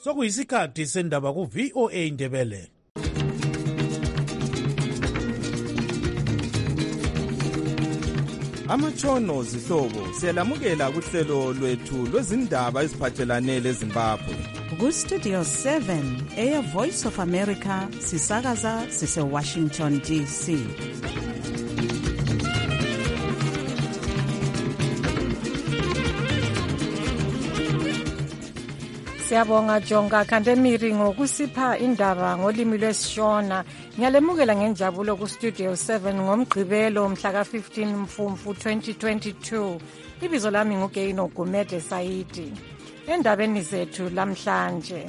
sokuyisikhathi sendaba ku-VOA Indebele. Amatshono zihlobo siyalamukela kuhlelo lwethu lwezindaba eziphathelane leZimbabwe. Ku-Studio 7 Air Voice of America sisakaza sise-Washington DC. Siyabonga Jonga Kandemiri ngokusipha indaba ngolimi lwesiShona. Ngiyalemukela ngenjabulo ku-Studio 7 ngomgqibelo mhla ka-15 Mfumfu 2022. Ibizo lami nguGeino Gumede Saidi. Endabeni zethu lamhlanje,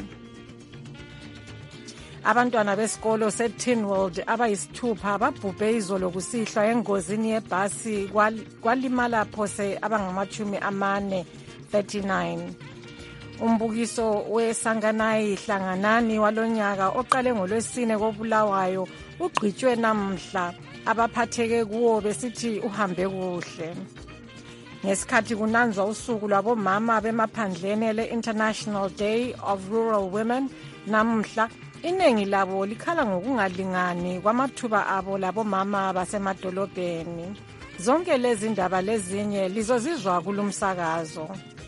abantwana besikolo se-Teenworld abayisithupha babhubhe izolo kusihlwa engozini yebhasi kwalimala phose abangama-40, 39. Umbukiso weSanganayi Hlanganani walonyaka oqale ngolwesine koBulawayo ugqitshwe namhla, abaphatheke kuwo besithi uhambe kuhle. Ngesikhathi kunanzwa usuku lwabomama bemaphandleni le-International Day of Rural Women namhla, iningi labo likhala ngokungalingani kwamathuba abo labomama basemadolobheni. Zonke lezi ndaba lezinye lizozizwa kulumsakazo.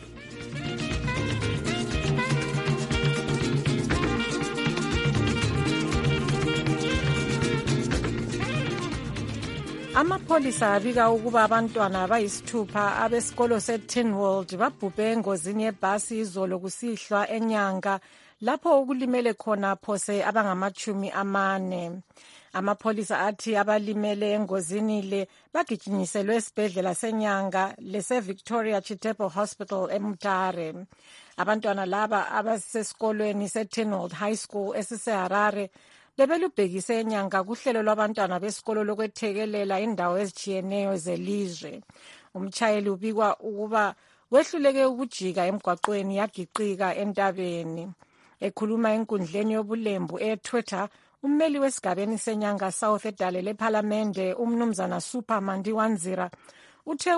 Amapholisa abika ukuba abantwana bayisithupha abesikolo se-Teenworld babhubhe engozini yebhasi izolo kusihlwa eNyanga, lapho ukulimele khona phose abangama-40. Amapholisa athi abalimele engozini le bagijinyiselwe esibhedlela seNyanga lese-Victoria Chitepo Hospital eMutare. Abantwana laba abasesikolweni se-Teenworld High School esiseHarare bebelubhekise eNyanga kuhlelo lwabantwana besikolo lokwethekelela indawo ezitshiyeneyo zelizwe. Umtshayeli ubikwa ukuba wehluleke ukujika emgwaqweni yagiqika entabeni. Ekhuluma enkundleni yobulembu eTwitter, ummeli wesigabeni seNyanga South edale lephalamende umnumzana Superman Ndiwanzira uthe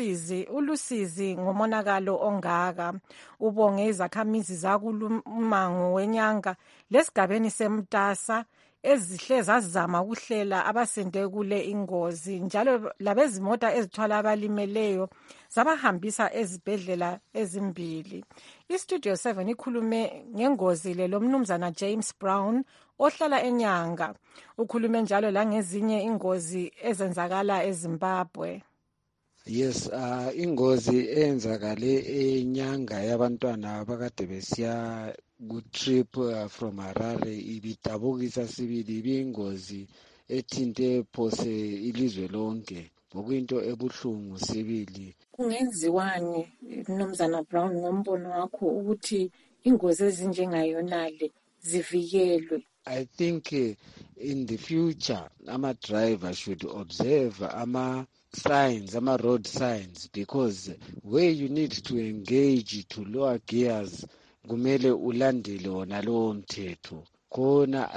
ulusizi ngomonakalo ongaka. Ubonge izakhamizi zakulumango weNyanga lesigabeni seMtasa ezihle zazama ukuhlela abasinde kule ingozi, njalo labezimota ezithwala abalimeleyo zabahambisa ezibhedlela ezimbili. iStudio 7 ikhulume ngengozi le lomnumzana James Brown ohlala eNyanga. Ukhulume njalo langezinye ingozi ezenzakala eZimbabwe. Yes, ingozi eyenzakale eNyanga yabantwana abakade besiya ku-trip from Harare ibidabukisa sibili, ibingozi ethinte phose ilizwe lonke, ngokuyinto ebuhlungu sibili. Kungenziwani Mnumzana Brown ngombono wakho ukuthi ingozi ezinjengayonale zivikelwe? I think in the future ama-driver should observe signs, road signs, because where you need to engage to lower gears kumele ulandele wona lowo mthetho. Khona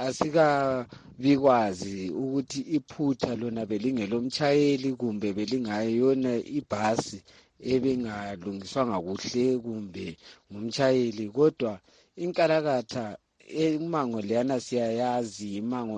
asikabikwazi ukuthi iphutha lona belingelomtshayeli kumbe belingayona ibhasi ebengalungiswanga kuhle kumbe ngumtshayeli, kodwa inkalakatha imango leyana siyayazi, imango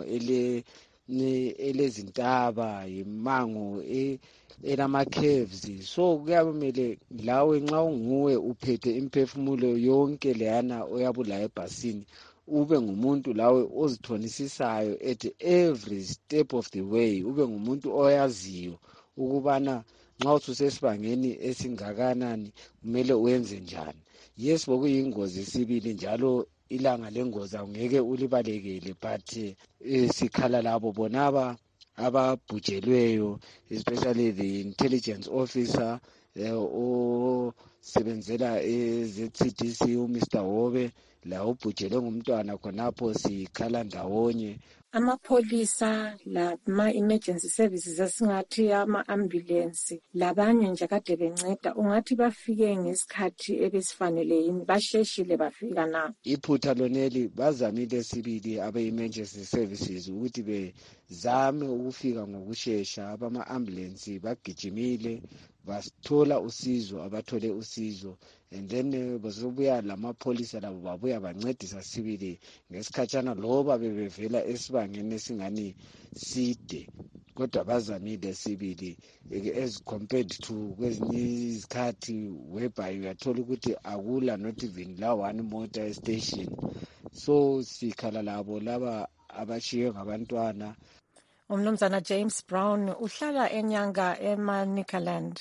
elezintaba, imango elama-caves. So kuyamele lawe nxa unguwe uphethe imphefumulo yonke leyana oyabula ebhasini ube ngumuntu lawe ozithonisisisayo at every step of the way, ube ngumuntu oyaziyo ukubana nxa ususesibangeni esingakanani kumele uyenze njani. Yes, bokuyingozi sibili njalo ilanga lengozi angeke ulibalekele, but sikhala labo bonaba ababhujelweyo, especially the intelligence officer osebenzela eZCDC uMr Hobe, la ubhujelwe ngumntwana khonapho sikhala ndawonye. Amapholisa lama-emergency services esingathi ama-ambulance labanye nje kade benceda, ungathi bafike ngesikhathi ebesifanele yini? Basheshile bafika na? Iphutha loneli bazamile sibili abe-emergency services ukuthi bezame ukufika ngokushesha. Abama-ambulance bagijimile bathola usizo, abathole usizo and then bazobuya lamapholisa labo babuya bancedisa sibili ngesikhatshana loba bebevela esibangeni esingani side kodwa bazamile sibili as compared to kwezinye izikhathi whereby uyathola ukuthi akula not even la one motor station. So sikhala labo laba abashiye ngabantwana. Umnumzana James Brown uhlala enyanga eManicaland.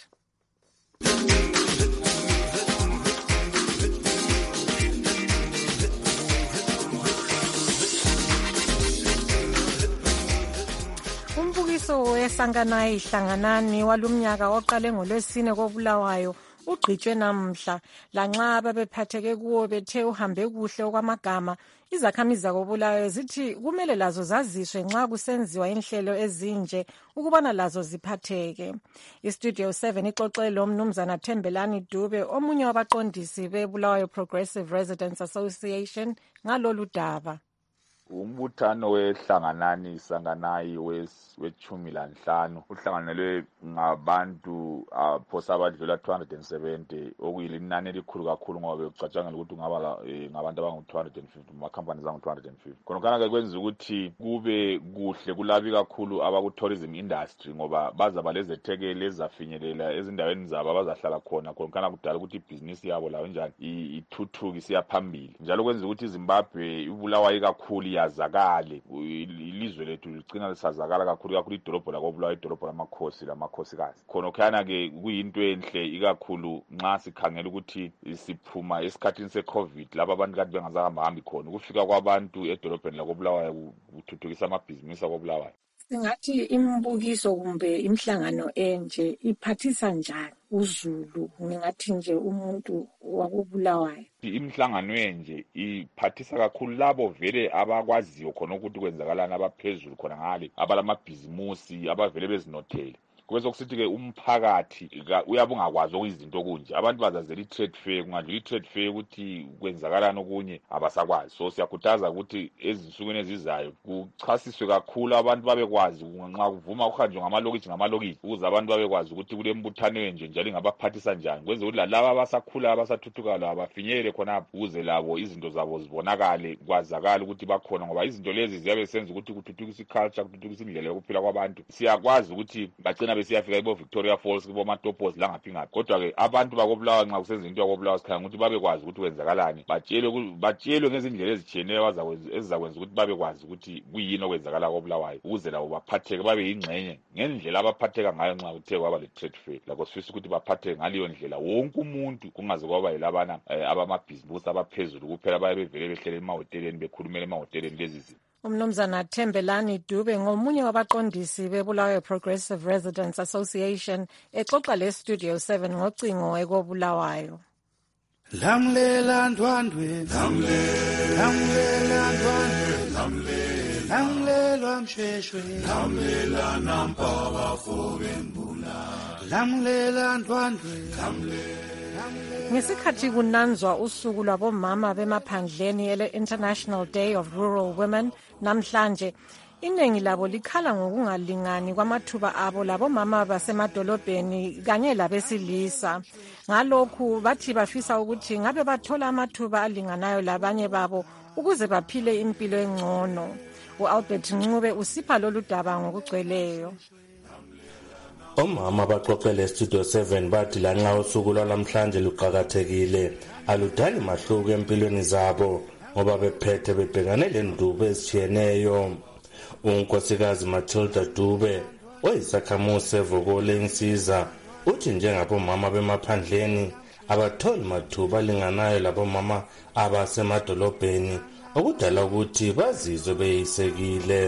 Umbukiso weSanganayi Hlanganani walumnyaka oqale ngoLwesine koBulawayo ugqitshwe namhla lanxa babephatheke kuwo bethe uhambe kuhle okwamagama. Izakhamizi zakoBulawayo zithi kumele lazo zaziswe nxa kusenziwa inhlelo ezinje ukubana lazo ziphatheke. iStudio 7 ixoxe lo Mnumzana Thembelani Dube omunye wabaqondisi beBulawayo Progressive Residents Association ngalolu daba. Umbuthano weHlanganani Sanganayi we-15 uhlanganelwe ngabantu phosa abadlula 270 okuyili inani elikhulu kakhulu ngoba bekucatshangela ukuthi kungaba ngabantu abangu-250 ama-companies angu-250. Khonokana-ke kwenza ukuthi kube kuhle kulabi kakhulu abaku-tourism industry ngoba bazaba lezethekeli ezizafinyelela ezindaweni zabo abazahlala khona. Khonokana kudala ukuthi ibhizinisi yabo layo njani ithuthuke isiya phambili, njalo kwenza ukuthi iZimbabwe ibulawayo kakhulu yazakale. Ilizwe lethu ligcina lisazakala kakhulu idolobho lakoBulawayo, idolobho lamakhosi lamakhosikazi. Khonokana-ke kuyinto enhle ikakhulu nxa sikhangela ukuthi siphuma esikhathini se-COVID lapho abantu kade bengazahambahambi khona. Ukufika kwabantu edolobheni lakoBulawayo kuthuthukisa amabhizinisi akoBulawayo. Singathi imibukiso kumbe imhlangano enje iphathisa njani uZulu, ngingathi nje umuntu wakoBulawayo? Imhlangano enje iphathisa kakhulu labo vele abakwaziyo khona ukuthi kwenzakalana abaphezulu khona ngale abalamabhizimusi abavele bezinothele. Kwezo kusithi-ke umphakathi uyabe ungakwazi okuyizinto kunje. Abantu bazazela i-trade fair, kungadlula i-trade fair ukuthi kwenzakalana okunye abasakwazi. So siyakhuthaza ukuthi ezinsukwini ezizayo kuchasiswe kakhulu abantu babekwazi nxa kuvuma kuhanjwe ngamalokishi ukuze abantu babekwazi ukuthi kule mbuthano enje njalo ingabaphathisa njani. Kwenza ukuthi laba abasakhula abasathuthuka labo bafinyelele khonapho ukuze labo izinto zabo zibonakale, kwazakala ukuthi bakhona, ngoba izinto lezi ziyabe senza ukuthi kuthuthukise i-culture, kuthuthukise indlela yokuphila kwabantu. Siyakwazi ukuthi bagcina besiyafika ibo Victoria Falls kubo Matopos la ngaphi ngaphi. Kodwa-ke abantu bakoBulawayo nxa kusenza into yakoBulawayo sikhanga ukuthi babekwazi ukuthi kwenzakalani, batshelwe ngezindlela ezitshiyeneyo ezizakwenza ukuthi babekwazi ukuthi kuyini okwenzakala koBulawayo ukuze labo baphatheke babe yingxenye ngendlela abaphatheka ngayo nxa kuthe kwaba le-trade fair. Lakho sifisa ukuthi baphatheke ngaleyo ndlela wonke umuntu, kungaze kwaba yilabana abamabhizimusi abaphezulu kuphela baye bevele behlele emahoteleni bekhulumela emahoteleni lezi zinto. Umnumzana Thembelani Dube ngomunye wabaqondisi beBulawayo Progressive Residents Association exoxa leStudio 7 ngocingo ekoBulawayo. Lamlela ndwandwe, lamlela ndwandwe, lamlela msheshwe, lamlela nampa bafobembula, lamlela ndwandwe, Ngesikhathi kunanzwa usuku lwabomama bemaphandleni ele-International Day of Rural Women namhlanje, iningi labo likhala ngokungalingani kwamathuba abo labomama basemadolobheni kanye labesilisa. Ngalokhu bathi bafisa ukuthi ngabe bathola amathuba alinganayo labanye babo ukuze baphile impilo engcono. U-Albert Ncube usipha lolu daba ngokugcweleyo. Omama baxoxele eStudio 7 bathi lanxa usuku lwalamhlanje luqakathekile aludali mahluko empilweni zabo ngoba bephethe bebhekane lendubo ezitshiyeneyo. Unkosikazi Matilda Dube oyisakhamuzi sevukole insiza uthi njengabomama bemaphandleni abatholi mathuba alinganayo labomama abasemadolobheni okudala ukuthi bazizwe beyisekile.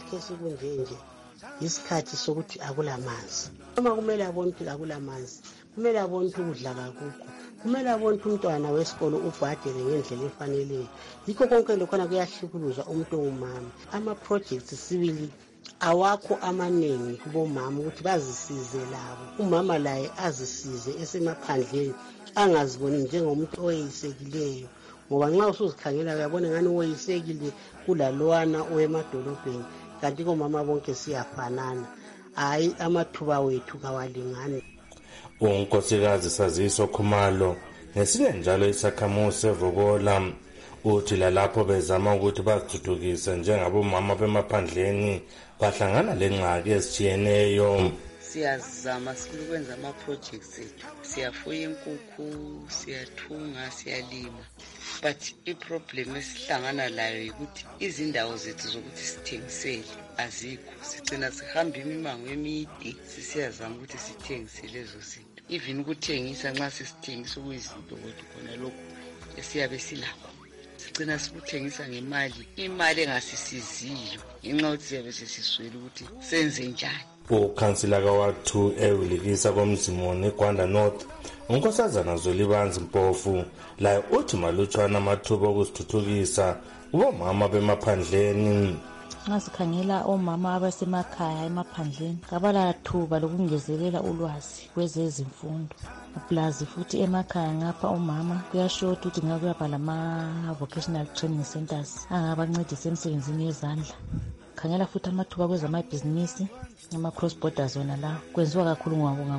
Isikhathi sokuthi akulamanzi, uma kumele abone ukuthi akulamanzi, kumele abone ukuthi ukudla kakukho, kumele abone ukuthi umntwana wesikolo ubhadele ngendlela efaneleyo. Yikho konke lokhona kuyahlukuluza umuntu ongumama. Ama-projects sibili awakho amanengi kubomama ukuthi bazisize labo, umama laye azisize esemaphandleni angaziboni njengomuntu oyeyisekileyo, ngoba nxa usuzikhangela uyabona ngani oyeyisekile kulalowana owemadolobheni. Kanti komama bonke siyafanana, hayi amathuba wethu kawalingani. Unkosikazi Saziso Khumalo ngesinye njalo isakhamuzi seVokola. Uthi lalapho bezama ukuthi bazithuthukise njengabomama bemaphandleni bahlangana lengxaki ezitshiyeneyo. Siyazama ukwenza ama-projects ethu, siyafuya inkukhu, siyathunga, siyalima, but i-problem esihlangana layo yikuthi izindawo zethu zokuthi sithengisele azikho. Sigcina sihamba imimango emide sisiyazama ukuthi sithengise lezo zinto. Even ukuthengisa nxa sisithengisa okuyizinto kodwa khona lokhu esiyabe silakho sigcina sikuthengisa imali engasisiziyo ngenxa yokuthi siyabe sesiswele ukuthi senze njani. Ukhansila kaWard 2 ewilikisa komzimoni eGwanda North, uNkosazana Zolibanzi Mpofu, la uthi malutshwana amathuba okuzithuthukisa kubomama bemaphandleni. Nxa sikhangela omama abasemakhaya emaphandleni kabalathuba lokungezelela ulwazi kwezezimfundo. Plus futhi emakhaya ngapha omama kuyashota ukuthi ngabe kuyaba lama-vocational training centers angabancedisa emsebenzini yezandla. Khangela futhi amathuba kwezamabhizinisi ama-cross borders wona la kwenziwa kakhulu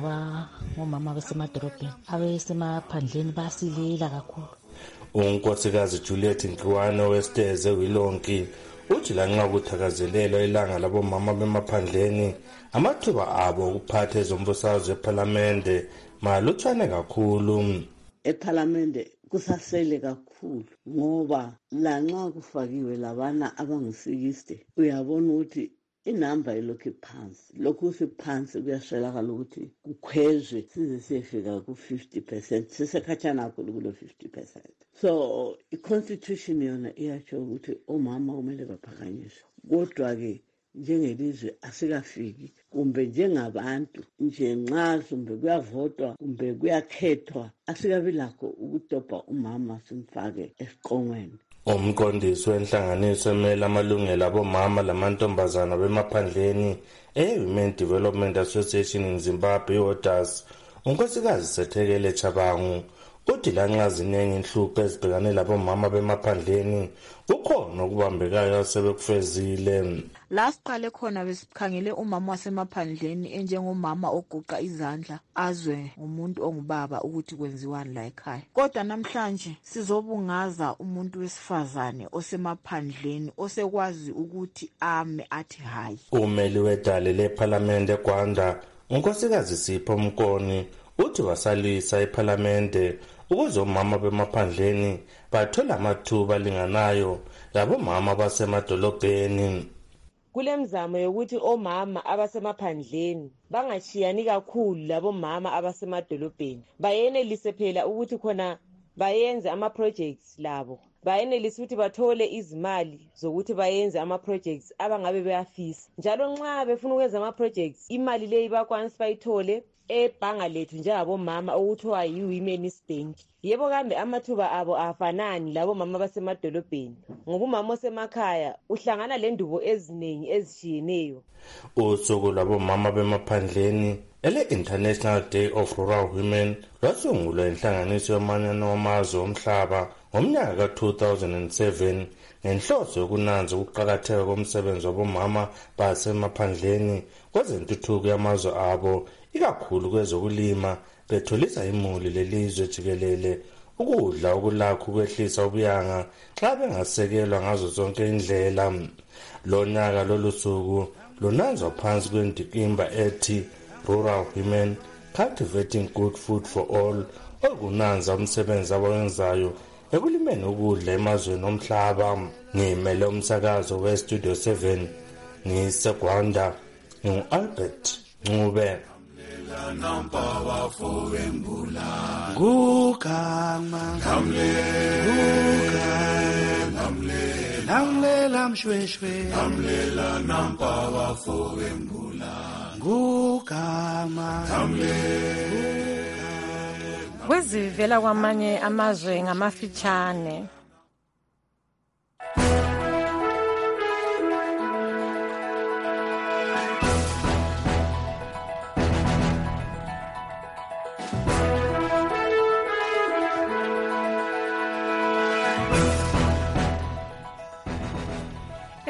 ngomama abasemadolobheni. Abasemaphandleni basilela kakhulu. uNkosikazi Juliet Nkiwane westeze Wilonki uthi lanxa ukuthakazelelwa ilanga labomama bemaphandleni amathuba abo okuphatha ezombusazwe eParliamente malutshwane kakhulu. EParliamente kusasele kakhulu ngoba lanxa kufakiwe labana abangu-60 uyabona ukuthi inamba ilokhu phansi. Lokhu siphansi kuyaswelakala ukuthi kukhwezwe size siyefika ku-50%, sisekhatshana kakhulu kulo 50%. So i-constitution yona iyatsho ukuthi omama kumele baphakanyiswe, kodwa-ke njengelizwe asikafiki kumbe njengabantu nje nxa kumbe kuyavotwa kumbe kuyakhethwa asikabi lakho ukudobha umama simfake esiqongweni. Umqondisi wenhlanganiso emele amalungelo abomama lamantombazana bemaphandleni e-Women Development Association in Zimbabwe ODAS, uNkosikazi Sethekele Chabangu uthi lanxa ziningi inhlupho ezibhekane labomama bemaphandleni kukhona okubambekayo asebekufezile. La siqale khona besikhangele umama wasemaphandleni enjengomama oguqa izandla azwe umuntu ongubaba ukuthi kwenziwani la ekhaya. Kodwa namhlanje sizobungaza umuntu wesifazane osemaphandleni osekwazi ukuthi ame athi hayi. Umeli wedale leParliamente eGwanda uNkosikazi Sipho Mkoni uthi wasalisa eParliamente ukuze omama bemaphandleni bathola amathuba alinganayo labomama basemadolobheni. Kulemzamo yokuthi omama abasemaphandleni bangashiyani kakhulu labomama abasemadolobheni, bayenelise phela ukuthi khona bayenze ama-projects labo, bayenelise ukuthi bathole izimali zokuthi bayenze ama-projects abangabe beyafisa. Njalo nxa befuna ukwenza ama-projects imali leyi bakwanisa bayithole ebhanga lethu njengabomama okuthiwa yi-Women's Bank. Yebo kambe amathuba abo afanani labomama basemadolobheni ngoba umama osemakhaya uhlangana lendubo eziningi ezishiyeneyo. Usuku lwabomama bemaphandleni ele-International Day of Rural Women lwasungulwa inhlanganiso yomanyano wamazwe omhlaba ngomnyaka ka-2007 ngenhloso yokunanza ukuqakatheka komsebenzi wabomama basemaphandleni kwezentuthuko yamazwe abo ikakhulu kwezokulima betholisa imuli lelizwe jikelele ukudla okulakho ukwehlisa ubuyanga xa bengasekelwa ngazo zonke indlela. Lo nyaka lolu suku lunanzwa phansi kwendikimba ethi Rural Women Cultivating Good Food for All okunanza umsebenzi abawenzayo ekulimeni ukudla emazweni omhlaba. Ngimele umsakazo weStudio 7 ngiseGwanda ngu-Albert Ncube. Gugama Namlela mshweshwe Namlela nampawa fowembula Gugama Kwezivela kwamanye amazwe ngamafitshane.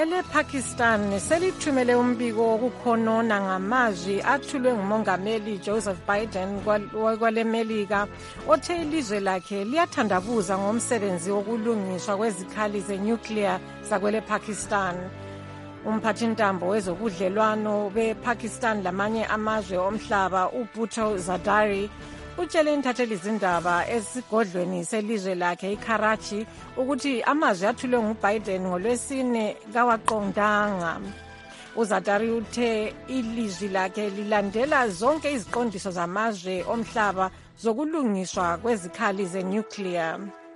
ElePakistan selithumele umbiko wokukhonona ngamazwi athulwe ngumongameli Joseph Biden kwaleMelika othe ilizwe lakhe liyathandabuza ngomsebenzi wokulungiswa kwezikhali zenuclear zakwelePakistan. Umphathintambo wezobudlelwano bePakistan lamanye amazwe omhlaba uBhutto Zardari utshele intatheli zindaba esigodlweni selizwe lakhe iKarachi ukuthi amazwi athulwe nguBiden ngoLwesine kawaqondanga. uZardari uthe ilizwi lakhe lilandela zonke iziqondiso zamazwe omhlaba zokulungiswa kwezikhali zenuclear.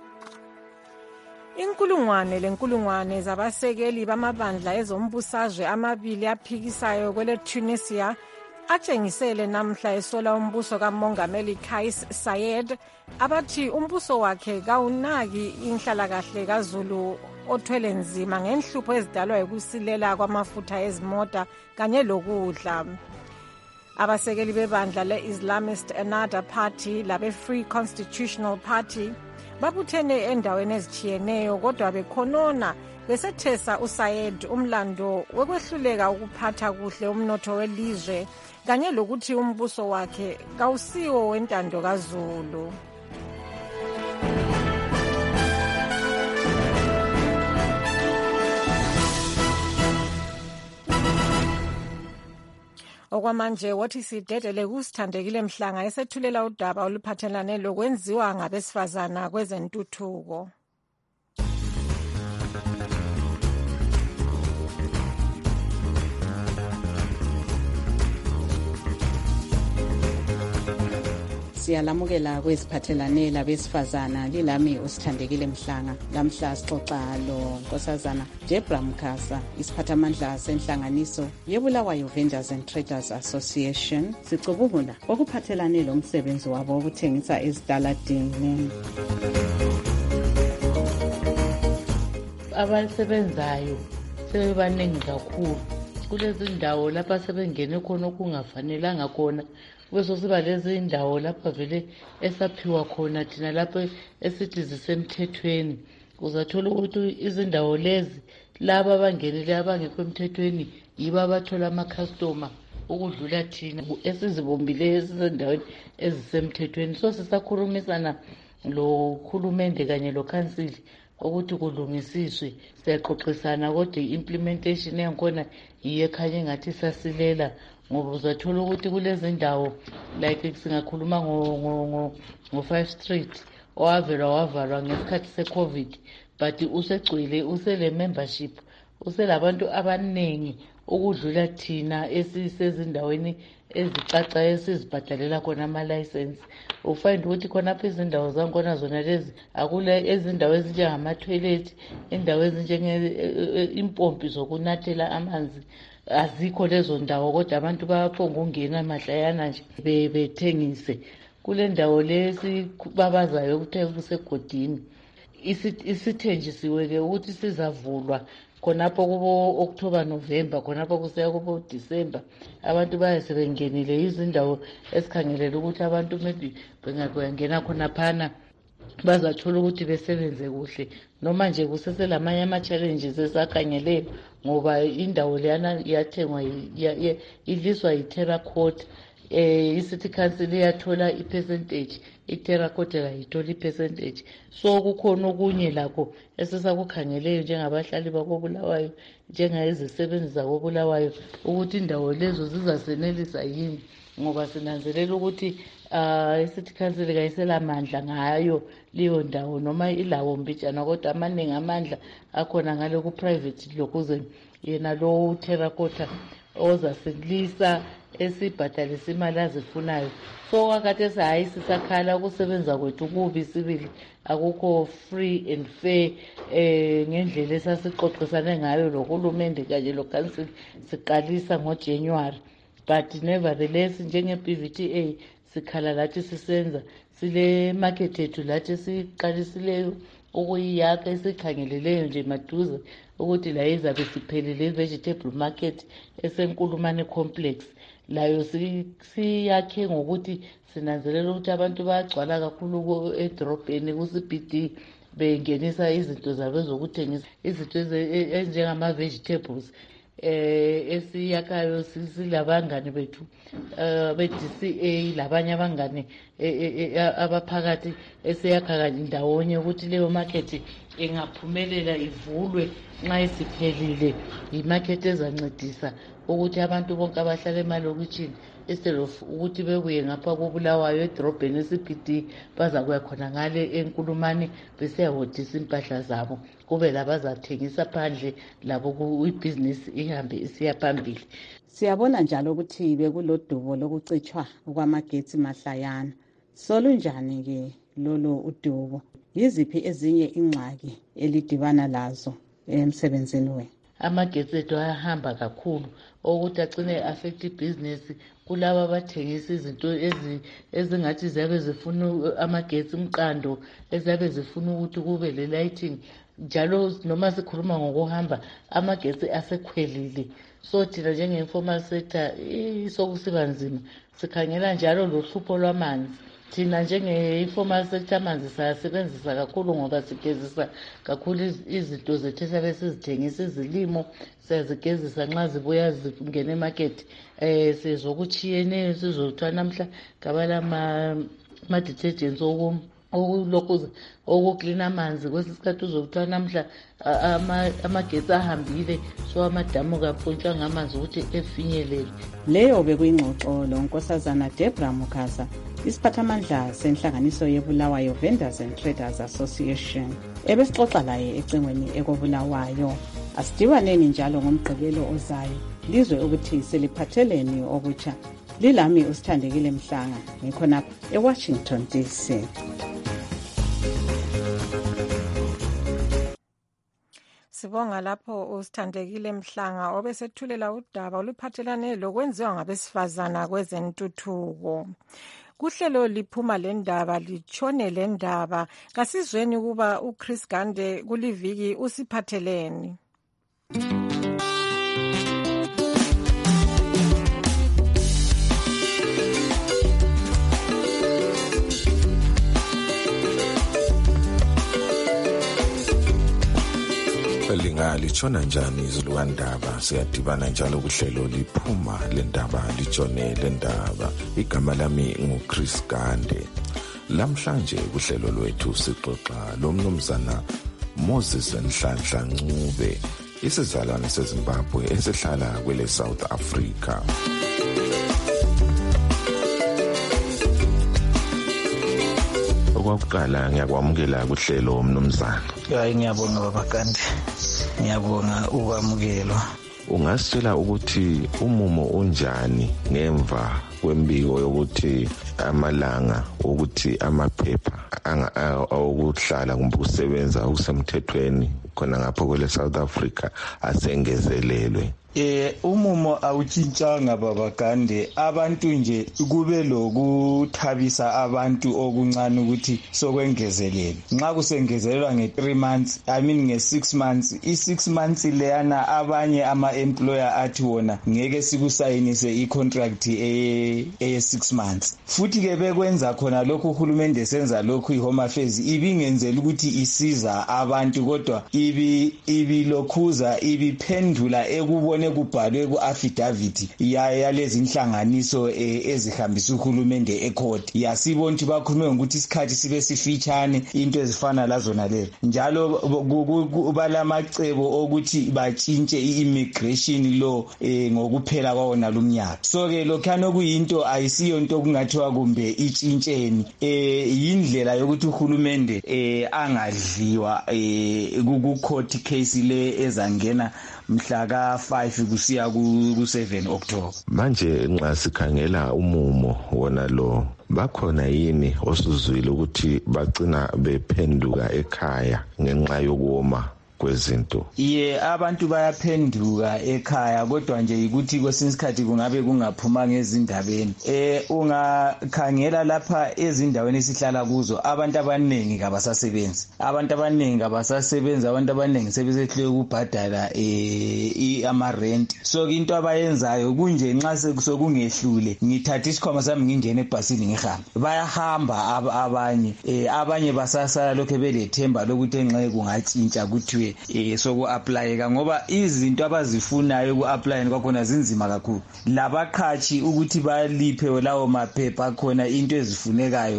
Inkulungwane zabasekeli bamabandla ezombusazwe amabili aphikisayo kweleTunisia atshengisele namhla esola umbuso kamongameli Kais Saied abathi umbuso wakhe kawunaki inhlalakahle kaZulu othwele nzima ngenhlupho ezidalwa ukusilela kwamafutha ezimota kanye lokudla. Abasekeli bebandla le-Islamist Ennahda Party labe-Free Constitutional Party babuthene endaweni ezitshiyeneyo kodwa bekhonona besethesa uSayed umlando wekwehluleka ukuphatha kuhle umnotho welizwe kanye lokuthi umbuso wakhe kawusiwo wentando kaZulu. Okwamanje wothi sidedele kusithandekile Mhlanga esethulela udaba oluphathelane lokwenziwa ngabesifazana kwezentuthuko. Siyalamukela kweziphathelane labesifazana lilami usithandekile Mhlanga. Lamhla sixoxa lo Nkosazana Debra Mkhasa, isiphathamandla senhlanganiso yeBulawayo Vendors and Traders Association, sicubungula okuphathelane lomsebenzi wabo wokuthengisa ezitaladini. Abasebenzayo sebebaningi kakhulu kulezi ndawo lapha sebengene khona okungafanelanga khona. Bese siba lezi indawo lapha vele esaphiwa khona thina lapha esithi zisemthethweni. Uzathola ukuthi izindawo lezi laba abangenele abangekho emthethweni yiba abathola ama-customer ukudlula thina esizibombileyo esisendaweni ezisemthethweni. So sisakhulumisana lo khulumende kanye lo council ukuthi kulungisiswe. Siyaxoxisana kodwa i-implementation yakhona yiyo ekhanye ngathi sasilela, ngoba uzathola ukuthi kulezi ndawo like singakhuluma ngo5 Street wavalwa ngesikhathi seCovid, but usegcwele usele membership uselabantu abaningi ukudlula thina esisezindaweni ezicaca esizibhadalela khona ama-license. Ufind ukuthi khonapha izindawo zakhona zona lezi akule ezindawo ezinjengama-toilet, indawo ezinjenge-impompi zokunathela amanzi azikho lezo ndawo, kodwa abantu bayaphonga ungena mahlayana nje bethengise. Kule ndawo lesi babazayo ukuthi kusegodini isithenjisiwe-ke ukuthi sizavulwa khonapho kubo October November, khonapho kuseya kubo December. Abantu bayasebengenile izindawo esikhangelela ukuthi abantu maybe bengakuyangena khonaphana bazathola ukuthi besebenze kuhle. Noma nje kuseselamanye ama-challenges esakhangeleyo ngoba indawo leyana yathengwa iliswa yi-terracotta. I-City Council iyathola i-percentage, i-terracotta kayithola i-percentage. So kukhona okunye lakho esisakukhangeleyo njengabahlali bakoBulawayo, njengayizisebenzi zakoBulawayo, ukuthi indawo lezo zizasenelisa yini, ngoba sinanzelela ukuthi i-City Council kayiselamandla ngayo leyo ndawo noma ilawo mbijana, kodwa amaningi amandla akhona ngale ku-private lokuze yena lo terracotta ozasilisa esibhadalisa imali azifunayo. So kakade hayi sisakhala ukusebenza kwethu kubi sibili, akukho free and fair ngendlela esasixoxisane ngayolohulumende kanye lo-council siqalisa ngoJanuary. But nevertheless njenge-PVTA sikhala lathi sisenza sile market yethu lathi esiqalisileyo ukuyiyakha esikhangeleleyo nje maduze ukuthi la izabe siphelile vegetable market esenkulumane complex. Layo siyakhe ngokuthi sinanzelela ukuthi abantu bayagcwala kakhulu edrobheni ku-CBD bengenisa izinto zabo zokuthengisa izinto enjengama-vegetables esiyakayo silabangane bethu be-DCA labanye abangane abaphakathi esiyakha ndawonye ukuthi leyo market ingaphumelela ivulwe nxa isiphelile imarket ezancedisa ukuthi abantu bonke abahlala emalokitshini instead of ukuthi bebuye ngapha koBulawayo edrobheni eCBD bazakuya khona ngale eNkulumane besiyahodisa impahla zabo kube labazathengisa phandle labo ibhizinisi ihambe isiya phambili. Siyabona njalo ukuthi bekulodubo lokucitshwa kwamagetsi mahlayana. Solunjani-ke lolo udubo? Yiziphi ezinye ingxaki elidibana lazo emsebenzini wenu? Amagetsi ethu ayahamba kakhulu ukuthi agcine affect ibhizinisi kulabo abathengisa izinto ezingathi ziyabe zifuna amagetsi umqando eziyabe zifuna ukuthi kube le lighting njalo noma sikhuluma ngokuhamba amagetsi asekhwelile. So thina njenge-informal sector sokusiba nzima sikhangela njalo lohlupho lwamanzi. Thina njenge-informal sector amanzi sayasebenzisa kakhulu ngoba sigezisa kakhulu izinto zethu esabe sizithengisa izilimo siyazigezisa nxa zibuya zingena emarket sizokutshiyeneyo sizothwa namhla ngabala ama-detergents okuklina amanzi kwesinye isikhathi uzokuthiwa namhla amagetsi ahambile so amadamu kapontshwa ngamanzi ukuthi efinyelele. Leyo bekuyingxoxo lonkosazana Deborah Mukasa, isiphathamandla senhlanganiso yeBulawayo Vendors and Traders Association, ebesixoxa laye ecingweni ekoBulawayo. Asidibaneni njalo ngomgqibelo ozayo lizwe ukuthi seliphatheleni okutsha. Lilami uSithandekile Mhlanga ngikhonapha eWashington DC. Sibonga lapho uSithandekile Mhlanga obesethulela udaba oluphathelane lokwenziwa ngabesifazana kwezentuthuko. Kuhlelo liphuma lendaba litshone lendaba kasizweni kuba uChris Gande kuliviki usiphatheleni. Litshona njani izilwandaba? Siyadibana njalo kuhlelo liphuma lendaba litshone lendaba. Igama lami nguChris Gande. Lamhlanje kuhlelo lwethu sixoxa lomnumzana Moses Nhlanhla Ncube, isizalwane seZimbabwe esihlala kwele South Africa. Okwakuqala ngiyakwamukela kuhlelo mnumzana. Ngiyabonga baba Gande. Ngiyabonga ukwamukelwa. Ungasitshela ukuthi umumo unjani ngemva kwembiko yokuthi amalanga ukuthi amaphepha okuhlala kumbe ukusebenza ukusemthethweni khona ngapho kwele South Africa asengezelelwe? Umumo awutshintshanga baba Gande, abantu nje kube lokuthabisa abantu okuncane ukuthi sokwengezelelwe. Nxa kusengezelelwa nge3 months, nge6 months, i6 months leyana abanye ama-employer athi wona ngeke sikusayinise i-contract eye6 months. Futhi ke bekwenza khona lokhu uhulumende esenza lokhu iHome Affairs ibingenzela ukuthi isiza abantu kodwa ibilokhuza ibiphendula ekubone kubhalwe ku-affidavit yalezi inhlanganiso ezihambisa uhulumende ecourt. Yasibona ukuthi bakhulume ngokuthi isikhathi sibe sifitshane into ezifana lazona lezi. Njalo balamacebo okuthi batshintshe i-immigration law ngokuphela kwawona lumnyaka. So ke lokhana okuyinto ayisiyo into kungathiwa kumbe itshintsheni. Yindlela yokuthi uhulumende angadliwa ku-court case le ezangena mhla ka5 kusiya ku7 October. Manje nxa sikhangela umumo wona lo, bakhona yini osuzwile ukuthi bagcina bephenduka ekhaya ngenxa yokuoma kwezinto. Abantu bayaphenduka ekhaya kodwa nje ukuthi kwesinye isikhathi kungabe kungaphuma ngezindabeni. Ungakhangela lapha ezindaweni esihlala kuzo abantu abaningi kabasasebenzi. Abantu abaningi sebesehluleka ukubhadala ama-rent. So into abayenzayo kunje nxa sokungehlule ngithatha isikhwama sami ngingene ebhasini ngihamba. Bayahamba abanye basasala lokho belethemba lokuthi enxe kungatshintsha kuthiwe soku-aplayeka ngoba izinto abazifunayo ku-aplayeni kwakhona zinzima kakhulu. Labaqhatshi ukuthi baliphe lawo maphepha khona into ezifunekayo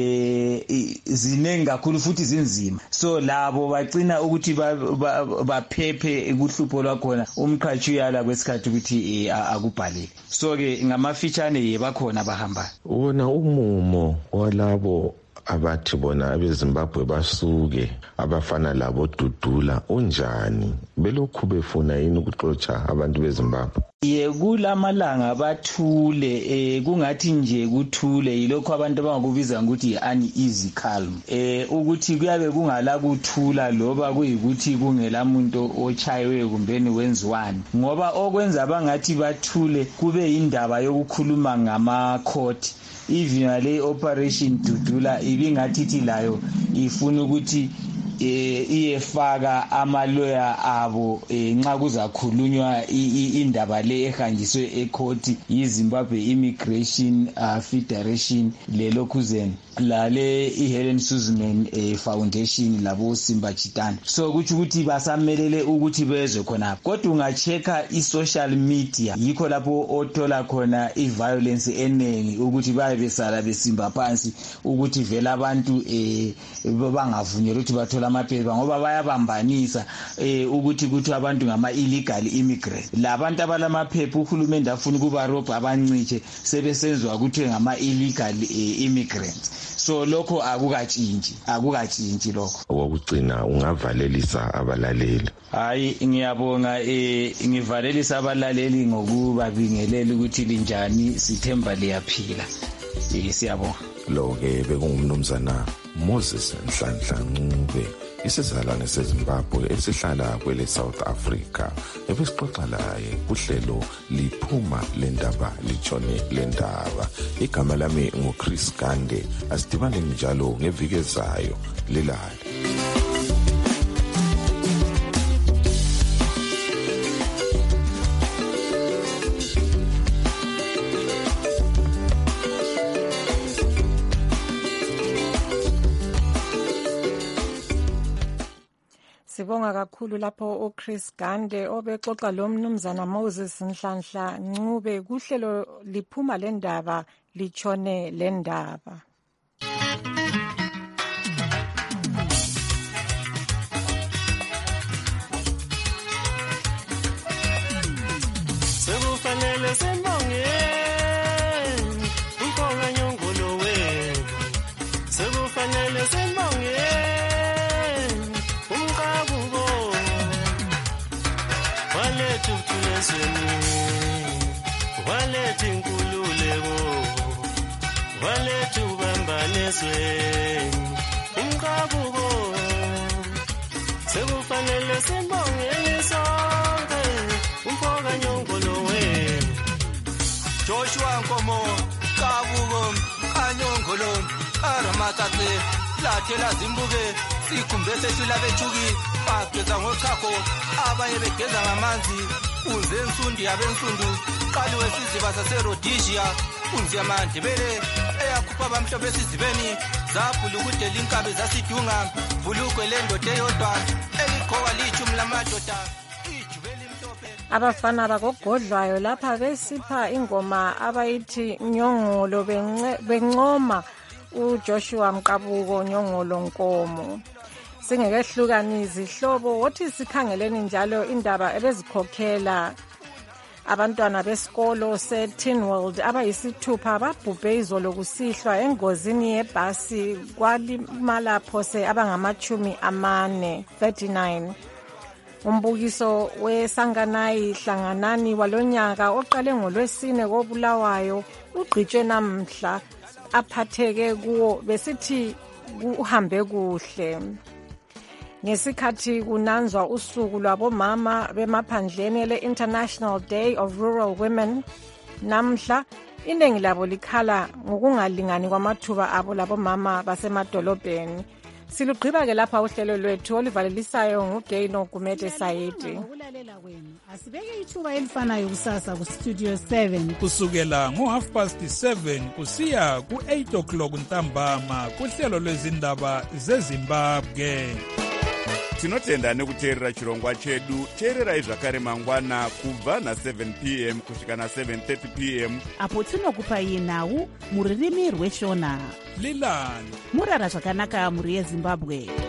zinengi kakhulu futhi zinzima. So labo bacina ukuthi baphephe kuhlupho lwakhona umqhatshi uyala kwesikhathi ukuthi akubhalele. So ke ngamafitshane bakhona bahamba. Wona umumo walabo abathi bona abeZimbabwe basuke abafana labo Dudula unjani? Belokhu befuna yini ukuxotsha abantu beZimbabwe? Kulamalanga bathule kungathi nje kuthule yilokho abantu abangakubiza ukuthi uneasy calm. Ukuthi kuyabe kungala kuthula loba kuyikuthi kungela muntu ochayiwe kumbeni wenziwani. Ngoba okwenza bangathi bathule kube indaba yokukhuluma ngama court. Even le operation Dudula ibingathithi layo ifuna ukuthi iyefaka amaloya abo nxa kuzakhulunywa indaba le ehanjiswe ecourt yiZimbabwe Immigration Federation lelokhuzeni lale iHelen Suzman Foundation labo Simba Chitani. So kuthi ukuthi basamelele ukuthi bezwe khona. Kodwa ungacheka isocial media yikho lapho othola khona iviolence enengi ukuthi bayebesala besimba phansi ukuthi vela abantu bangavunyelwa ukuthi bathola amaphepha ngoba bayabambanisa ukuthi abantu ngama illegal immigrant. Labantu abalamaphepha uhulumende afuna kuba robha abanciche sebesenzwa ukuthi ngama illegal immigrants. So lokho akukatshintshi lokho. Okugcina ungavalelisa abalaleli. Hayi ngiyabonga ngivalelisa abalaleli ngokubabingelela ukuthi linjani sithemba liyaphila. Siyabonga. Lo ke bekungumnumzana Moses Nhlanhla Ncube isizalwane seZimbabwe esihlala kwele South Africa ebesixoxa laye kuhlelo liphuma lendaba litshone lendaba. Igama lami nguChris Gande. Asidibane njalo ngeviki ezayo lilale. Sibonga kakhulu lapho uChris Gande obexoxa lo mnumzana Moses Nhlanhla Ncube kuhlelo liphuma lendaba litshone lendaba. Sekufanele sembonge ukhona nyongolo wenu. Sekufanele sembonge walethu inkululeko walethu ubambanisweni umqabuko sekufanele simbongeni sonke umfoka nyongolo wenu Joshua Nkomo Qabuko Anyongolo Aramatate lathela zimbuke sikhumbe sesila bethuki bageza ngochakho abanye begeza ngamanzi unze ensundi yabensundu qaliwe siziba saseRhodesia unze amandebele eyakhupha abamhlophe esizibeni zabhula ukudela inkabi zasidunga bulukwe lendoda eyodwa eliqhoka lichumi lamadoda ijubeli mhlophe. Abafana bakogodlwayo lapha besipha ingoma abayithi Nyongolo bencoma uJoshua Mqabuko Nyongolo Nkomo. Singekehlukani izihlobo wothi sikhangeleni njalo indaba ebezikhokhela abantwana besikolo seTeen World abayisithupha babhubhe izolo kusihlwa engozini yebhasi kwalimala phose abangama-40 39. Umbukiso weSanganayi Hlanganani walonyaka oqale ngoLwesine koBulawayo ugqitshwe namhla aphatheke kuwo besithi kuhambe kuhle. ngesikhathi kunanzwa usuku lwabomama bemaphandleni le-International Day of Rural Women. Namhla iningi labo likhala ngokungalingani kwamathuba abo labomama basemadolobheni. Silugqiba-ke lapha uhlelo lwethu olivalelisayo ngugeyino Gumede Sayedi. Ukulalela kwenu asibeke ithuba elifanayo kusasa kustudio 7 kusukela ngo7:30 kusiya ku8 o'clock ntambama kuhlelo lwezindaba zeZimbabwe. Tinotenda nekuteerera chirongwa chedu. Teererai zvakare mangwana kubva na7 p.m. kusvika na7:30 p.m. apo tinokupai nhau muririmi rweshona. Lilani murara zvakanaka muri yeZimbabwe.